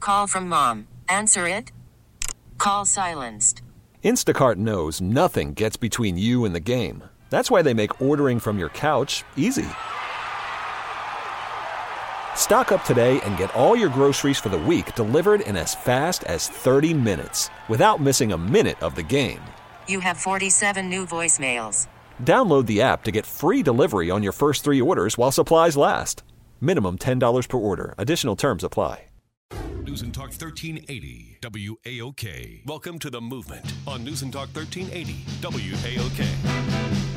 Call from mom. Answer it. Call silenced. Instacart knows nothing gets between you and the game. That's why they make ordering from your couch easy. Stock up today and get all your groceries for the week delivered in as fast as 30 minutes without missing a minute of the game. You have 47 new voicemails. Download the app to get free delivery on your first 3 orders while supplies last. Minimum $10 per order. Additional terms apply. News and Talk 1380 WAOK. Welcome to The Movement on News and Talk 1380 WAOK.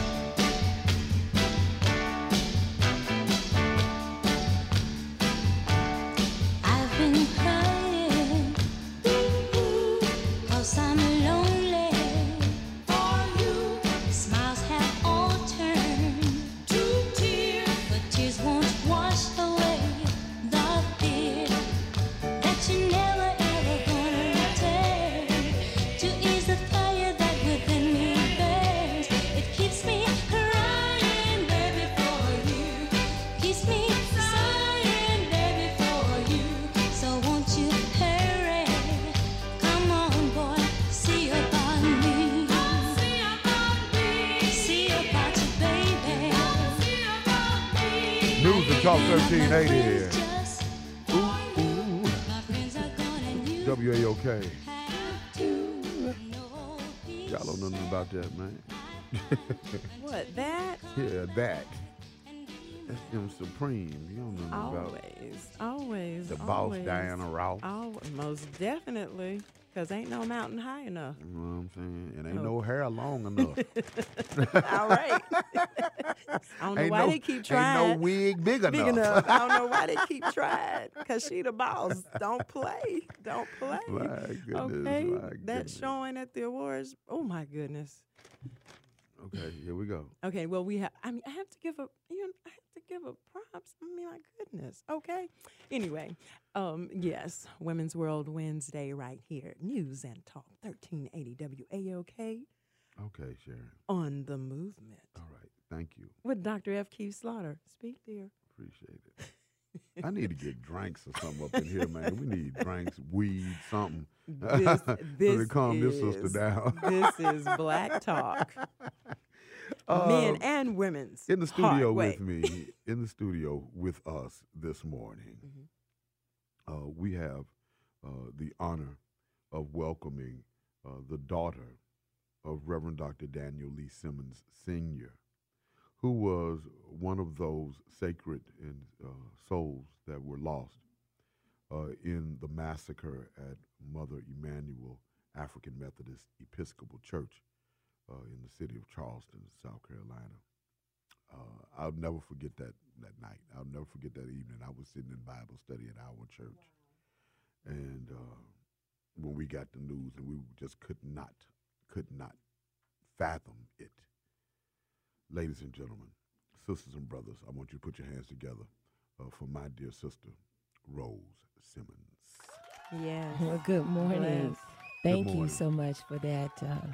Talk 1380. WAOK. Y'all don't know nothing about that, man. What, that? Yeah, that. That's them Supreme. You don't know nothing about Always. the boss, Diana Ross. Most definitely. Because ain't no mountain high enough. You know what I'm saying? And ain't no hair long enough. All right. I don't know why they keep trying. Ain't no wig big enough. I don't know why they keep trying. Because she the boss. Don't play. My goodness. Okay. My goodness. That showing at the awards. Oh, my goodness. Okay, here we go. Okay, well, I have to give a props. My goodness. Okay. Anyway, yes, Women's World Wednesday right here. News and Talk 1380 WAOK. Okay, Sharon. On The Movement. All right, thank you. With Dr. F. Keith Slaughter. Speak, dear. Appreciate it. I need to get drinks or something up in here, man. We need drinks, weed, something. This to calm this sister down. This is Black Talk. Men and women's. In the studio with me, in the studio with us this morning, we have the honor of welcoming the daughter of Reverend Dr. Daniel Lee Simmons Sr., who was one of those sacred souls that were lost in the massacre at Mother Emanuel African Methodist Episcopal Church in the city of Charleston, South Carolina. I'll never forget that night. I'll never forget that evening. I was sitting in Bible study at our church. And when we got the news, and we just could not fathom it. Ladies and gentlemen, sisters and brothers, I want you to put your hands together for my dear sister, Rose Simmons. Yes. Well, good morning. Bless. Thank you so much for that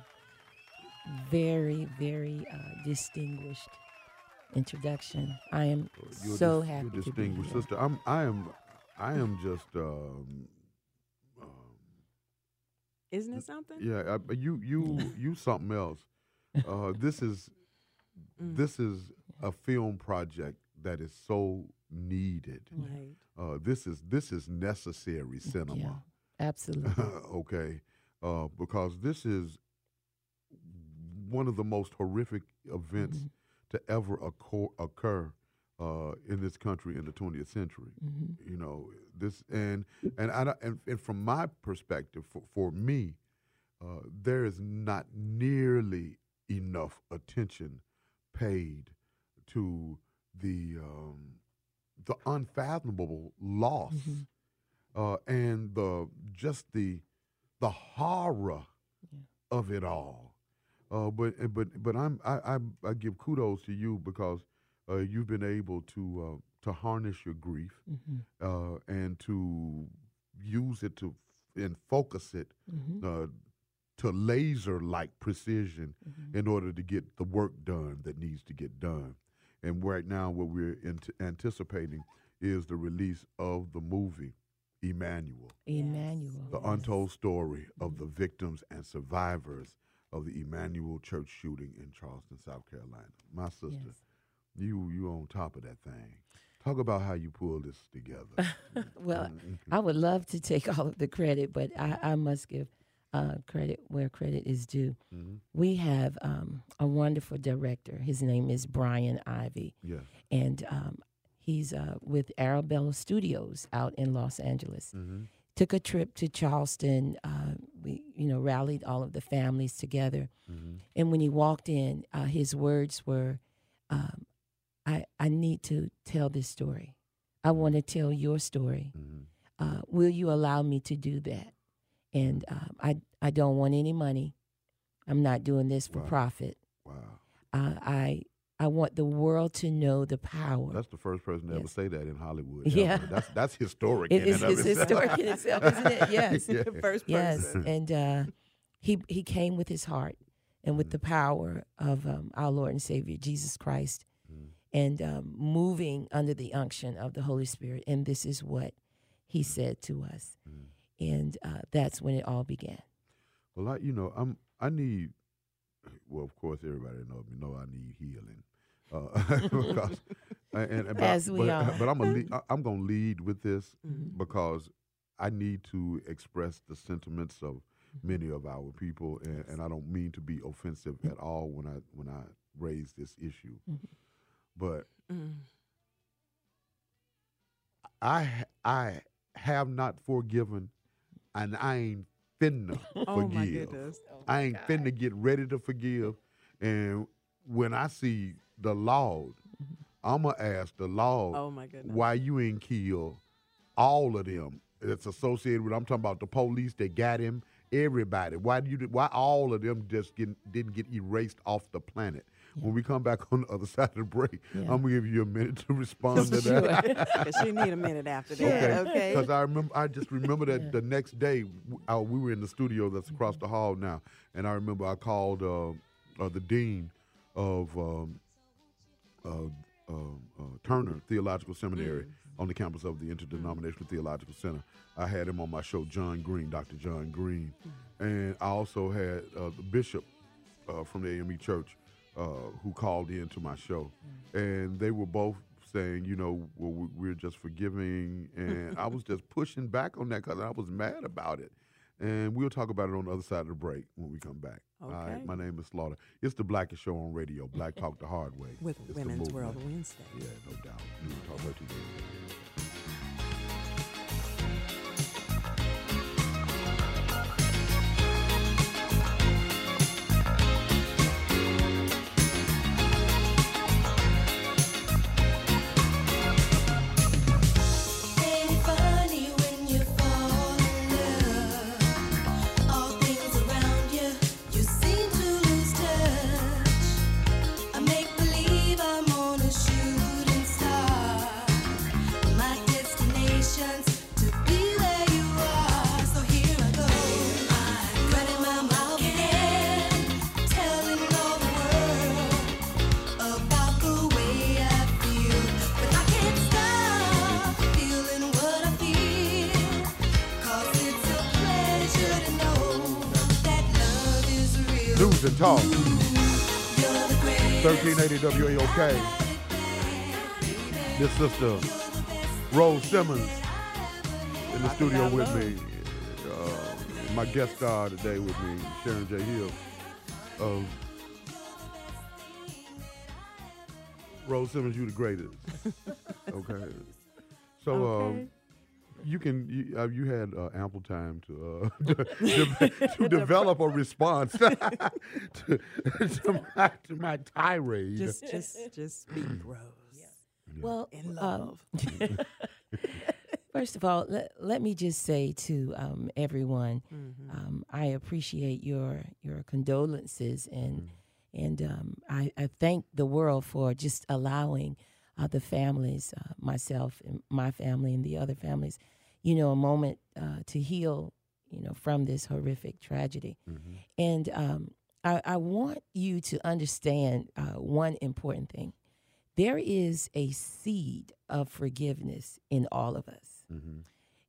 very, very distinguished introduction. I am so happy you're to be here. distinguished sister. I am just. Isn't it something? Yeah, you something else. This is a film project that is so needed. Right. This is necessary cinema. Yeah, absolutely. Okay, because this is one of the most horrific events to ever occur in this country in the 20th century. You know, this and from my perspective, for me, there is not nearly enough attention paid to the unfathomable loss and the horror of it all. But I give kudos to you because you've been able to harness your grief and to use it and focus it to laser-like precision in order to get the work done that needs to get done. And right now what we're anticipating is the release of the movie Emmanuel. Emmanuel. The untold story of the victims and survivors of the Emmanuel Church shooting in Charleston, South Carolina. My sister, Yes. you on top of that thing. Talk about how you pulled this together. Well, I would love to take all of the credit, but I must give credit where credit is due. We have a wonderful director. His name is Brian Ivy. Yes. And he's with Arabella Studios out in Los Angeles. Took a trip to Charleston. We, rallied all of the families together. And when he walked in, his words were, I need to tell this story. I want to tell your story. Will you allow me to do that? And I don't want any money. I'm not doing this for profit. Wow. I want the world to know the power. That's the first person to ever say that in Hollywood. Yeah. That's historic. It's historic in itself, isn't it? Yes. Yeah. The first person. Yes. And he came with his heart and with the power of our Lord and Savior, Jesus Christ, and moving under the unction of the Holy Spirit. And this is what he said to us. And that's when it all began. Well, I need. Well, of course, everybody knows me. Know I need healing. Because, As we are. But I'm gonna lead with this because I need to express the sentiments of many of our people, and I don't mean to be offensive at all when I raise this issue, but I have not forgiven, and I ain't finna Oh my forgive. goodness. I ain't finna get ready to forgive. And when I see the Lord, I'm going to ask the Lord Oh my goodness. why you ain't killed all of them that's associated with, I'm talking about the police that got him, everybody. Why all of them just didn't get erased off the planet? When we come back on the other side of the break, I'm going to give you a minute to respond to that. Because she need a minute after that, okay? Because I just remember that the next day we were in the studio that's across the hall now, and I remember I called the dean of Turner Theological Seminary on the campus of the Interdenominational Theological Center. I had him on my show, John Green, Dr. John Green, and I also had the bishop from the AME Church who called in to my show, and they were both saying, we're just forgiving, and I was just pushing back on that because I was mad about it. And we'll talk about it on the other side of the break when we come back. Okay. All right, my name is Slaughter. It's the Blackest Show on radio, Black Talk the Hard Way. With It's the Women's movement. World Wednesday. Yeah, no doubt. News Talk 1380. Ain't it funny when you fall in love? All things around you, you seem to lose touch. I make believe I'm on a shooting star. My destination's to be where you are. So here I go, running my mouth again, telling all the world about the way I feel. But I can't stop feeling what I feel, 'cause it's a pleasure to know that love is real. News and Talk, You're the greatest. 1380 WAOK. This sister, Rose Simmons, in the studio with me. My guest star today with me, Sharon J. Hill. Rose Simmons, you the greatest. Okay. So Okay. you had ample time to to develop a response to my tirade. Just speak, Rose. Well, In love. First of all, let me just say to everyone, I appreciate your condolences, and I thank the world for just allowing the families, myself and my family and the other families, a moment to heal, from this horrific tragedy. And I want you to understand one important thing. There is a seed of forgiveness in all of us.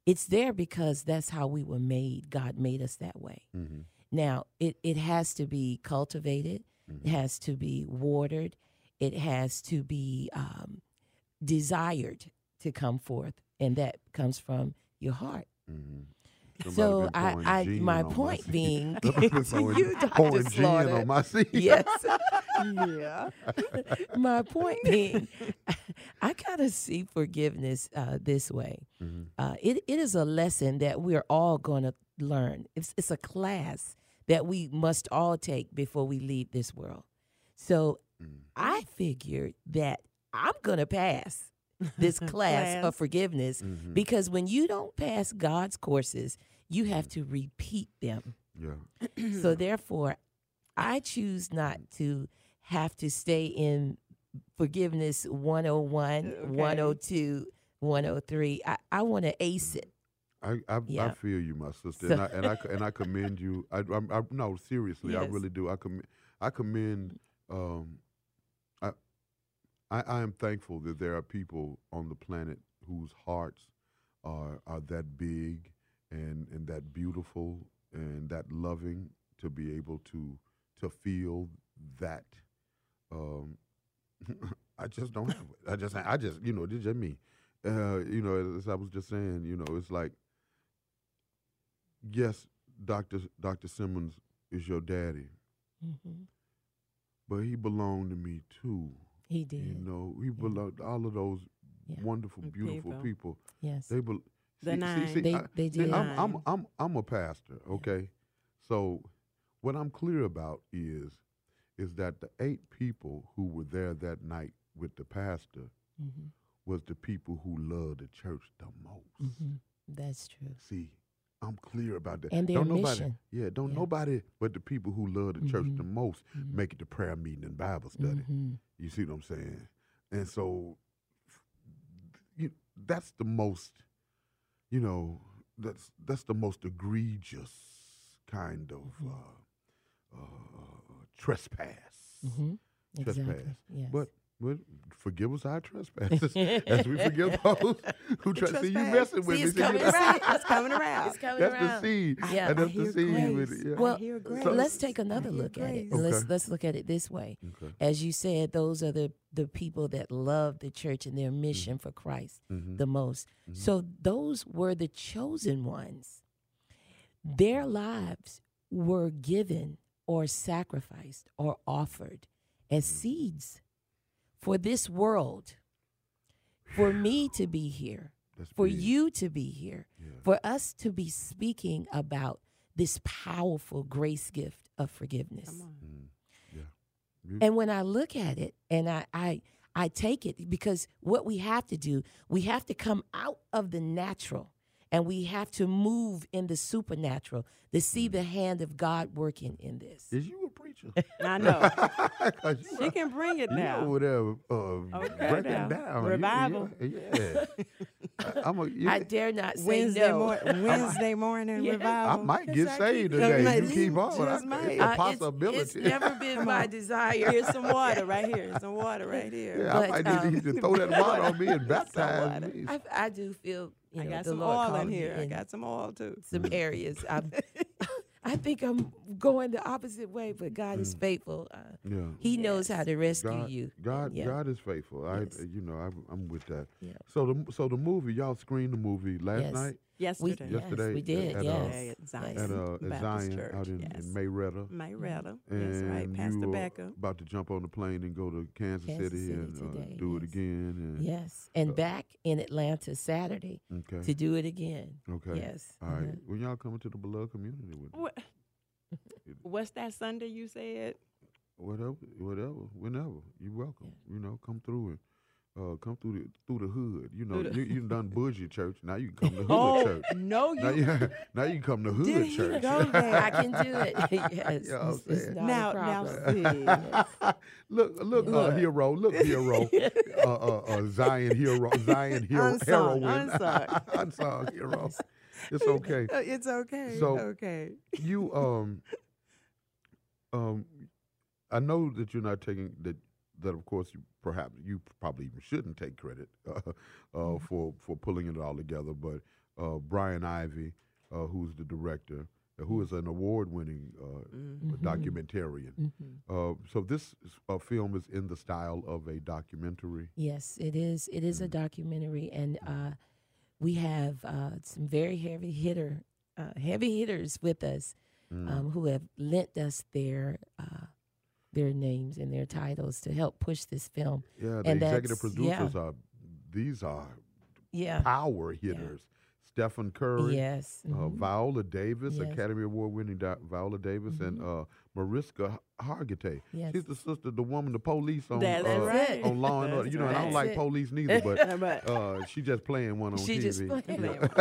It's there because that's how we were made. God made us that way. Mm-hmm. Now, it has to be cultivated. It has to be watered. It has to be desired to come forth, and that comes from your heart. So my point being, to you, Dr. pouring gin Slaughter, on my seat. yes, Yeah. my point being, I gotta see forgiveness this way. It is a lesson that we're all going to learn. It's a class that we must all take before we leave this world. So I figured that I'm going to pass this class of forgiveness because when you don't pass God's courses, you have to repeat them. Yeah. So therefore, I choose not to have to stay in forgiveness 101, 102, 103. I want to ace it. I Yeah. feel you, my sister, So- and I commend you. I no, seriously, I Yes. really do. I commend. I am thankful that there are people on the planet whose hearts are that big and that beautiful and that loving to be able to feel that. I just don't have it. I just this is just me. As I was just saying, it's like, yes, Dr. Simmons is your daddy, but he belonged to me too. He did. He belonged to all of those Yeah. wonderful, beautiful people. Yes. They The nine. They did. I'm a pastor, okay? So what I'm clear about is that the 8 people who were there that night with the pastor was the people who loved the church the most. That's true. See, I'm clear about that. And their don't nobody, mission. Yeah, don't Yeah. nobody but the people who love the church the most make it to prayer meeting and Bible study. You see what I'm saying? And so that's the most, that's the most egregious kind of trespass. Exactly. Yes. But forgive us our trespasses as we forgive those who try. See, you messing with See, me. it's coming you- around. It's coming around. It's coming That's around. the seed. Yeah. And I that's the hear seed. grace. With it. Yeah. Well, hear grace. let's take another I hear look at it. grace. Let's look at it this way. Okay. As you said, those are the people that love the church and their mission for Christ the most. So those were the chosen ones. Their lives were given or sacrificed or offered as seeds for this world, for me to be here, That's for big. you to be here, for us to be speaking about this powerful grace gift of forgiveness. And when I look at it and I take it, because what we have to do, we have to come out of the natural and we have to move in the supernatural to see the hand of God working in this. Is you a preacher? I know. 'Cause you She can bring it you now. over there Okay, breaking now. down. Revival. Yeah. I dare not say Wednesday, no. Wednesday morning Yeah. I revival. might Yes, get I saved keep- today. Might- You keep on. just might. It's a It's possibility. never been my desire. Here's some water right here. Some water right here. Yeah, I But, might need to throw that water on me and baptize water. me. I do feel, I got the some Lord oil called in me here. I got some oil too. some areas. I think I'm going the opposite way, but God is faithful. Yeah. He knows how to rescue God, you. God, Yeah. God is faithful. Yes. I'm with that. Yeah. So the movie, y'all screened the movie last Yes. night Yesterday. Yesterday Yes, we did. at, Yes. at Zion. Yes. at Baptist Zion Church, out in yes. Mayretta. Mayretta. And That's right. Pastor you Becker. about to jump on the plane and go to Kansas Kansas City City and today, do it yes. again. And, Yes, and back in Atlanta Saturday Okay. to do it again. Okay. Yes. All right. Uh-huh. When y'all coming to the beloved community with me? What? What's that Sunday you said? Whatever, whenever. You're welcome. Come through and come through the hood. You done bougie church. Now you can come to hood Oh church. no, Now you. now you can come to hood Did he church. go there? I can do it. Yes, Yeah, I'm it's saying. not a Now problem. see. Look, hero. Look, hero. Zion hero. Zion hero. Unsung, Heroine. unsung. Unsung hero. It's okay. It's okay. So- okay. You I know that you're not taking that. That of course you probably even shouldn't take credit for pulling it all together. But Brian Ivy, who's the director, who is an award-winning documentarian. So this film is in the style of a documentary. Yes, it is. It is a documentary, and we have some very heavy hitters with us who have lent us their names and their titles to help push this film. Yeah, the and executive producers are power hitters. Stephen Curry, yes, Viola Davis, Yes. Academy Award-winning Viola Davis, and Mariska Hargitay. Yes. She's the sister, the woman, the police on That's right. on Law and Order. That's You know, and I don't right. like That's it. police neither, but she just playing one on She TV. just playing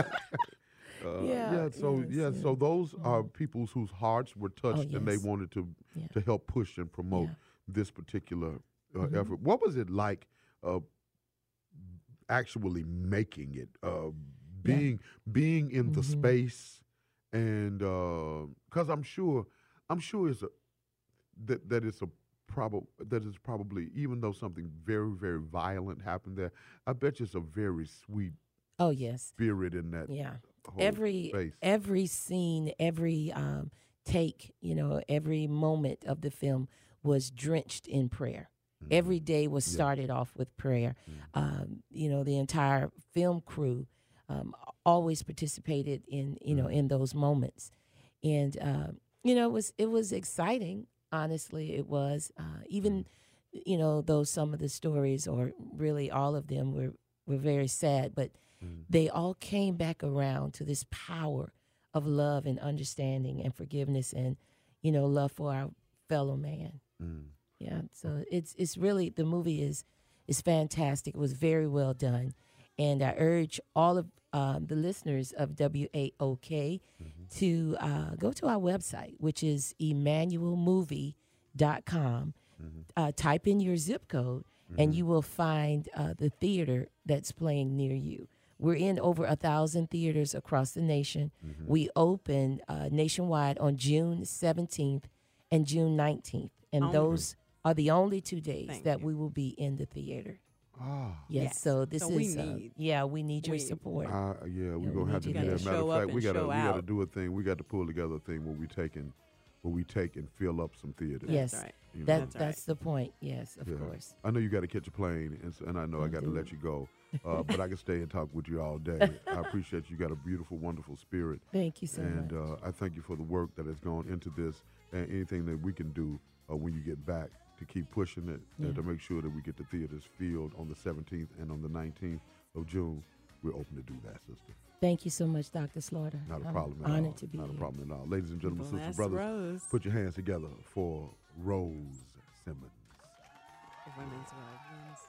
So those are people whose hearts were touched, and they yes. wanted to Yeah. help push and promote Yeah. this particular effort. What was it like actually making it? Being in the space, and because I'm sure it's that it's probably, even though something very, very violent happened there, I bet you it's a very sweet Oh yes. spirit in that Yeah. whole space. Every scene, every take, every moment of the film was drenched in prayer. Every day was started off with prayer. The entire film crew always participated in in those moments, and it was exciting. Honestly, it was even though some of the stories, or really all of them, were very sad, but they all came back around to this power of love and understanding and forgiveness and love for our fellow man. Yeah, so it's really, the movie is fantastic. It was very well done, and I urge all of the listeners of WAOK to go to our website, which is emmanuelmovie.com. Type in your zip code, and you will find the theater that's playing near you. We're in over 1,000 theaters across the nation. We open nationwide on June 17th and June 19th, and those are the only 2 days that we will be in the theater. Yes, so this So is we need your support. We're we gonna have to need do you that. to Matter show of up fact, we and gotta show gotta out. do a thing. We got to pull together a thing where we take and fill up some theaters. Yes, right. You know? that's That's the point. Yes, of Yeah. course. I know you got to catch a plane, and I know I got to do. let you go, but I can stay and talk with you all day. I appreciate you. Got a beautiful, wonderful spirit, Thank you so and much. I thank you for the work that has gone into this, and anything that we can do when you get back to keep pushing it and to make sure that we get the theaters filled on the 17th and on the 19th of June. We're open to do that, sister. Thank you so much, Dr. Slaughter. Not a I'm problem at all. honored to be Not a here. problem at all. Ladies and gentlemen, sisters, Bless brothers, Rose. put your hands together for Rose Simmons. Women's World Wednesday.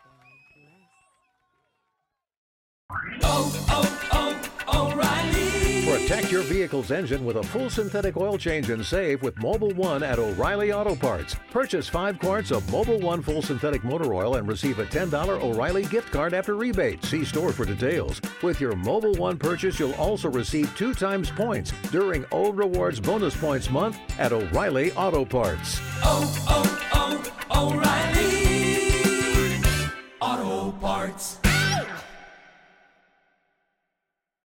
Protect your vehicle's engine with a full synthetic oil change and save with Mobile One at O'Reilly Auto Parts. Purchase 5 quarts of Mobile One full synthetic motor oil and receive a $10 O'Reilly gift card after rebate. See store for details. With your Mobile One purchase, you'll also receive 2 times points during O Rewards Bonus Points Month at O'Reilly Auto Parts. O'Reilly.